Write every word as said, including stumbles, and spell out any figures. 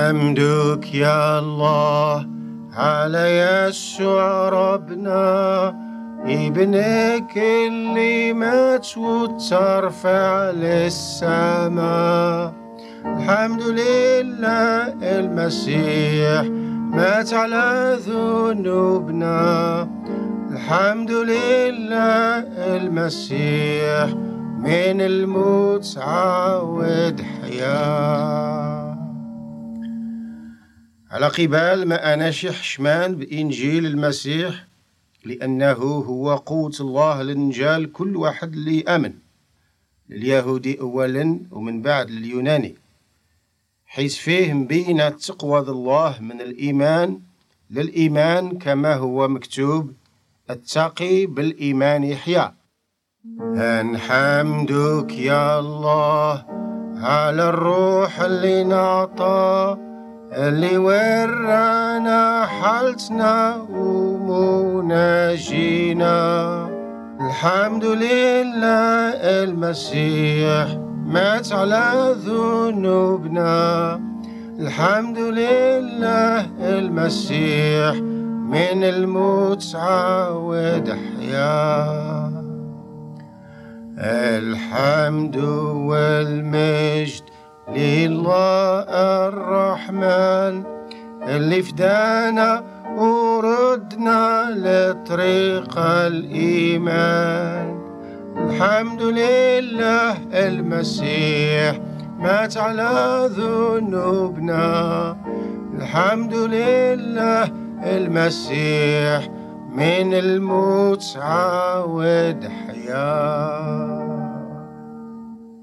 حمدك يا الله على يسوع ربنا، ابنك اللي مات وترفع للسماء. الحمد لله المسيح مات على ذنوبنا. الحمد لله المسيح من الموت عاود حياة. على قبال ما أناشي حشمان بإنجيل المسيح، لأنه هو قوة الله للنجال كل واحد اللي آمن، اليهودي أولا ومن بعد اليوناني، حيث فيه مبينة تقوى الله من الإيمان للإيمان، كما هو مكتوب: التقي بالإيمان يحيى. حمدك يا الله على الروح اللي نعطى، اللي ورانا حالتنا ومناجينا. الحمد لله المسيح مات على ذنوبنا. الحمد لله المسيح من الموت عاود حياة. الحمد والمجد لله الرحمن، اللي فدانا وردنا لطريق الإيمان. الحمد لله المسيح مات على ذنوبنا. الحمد لله المسيح من الموت عاود حياة.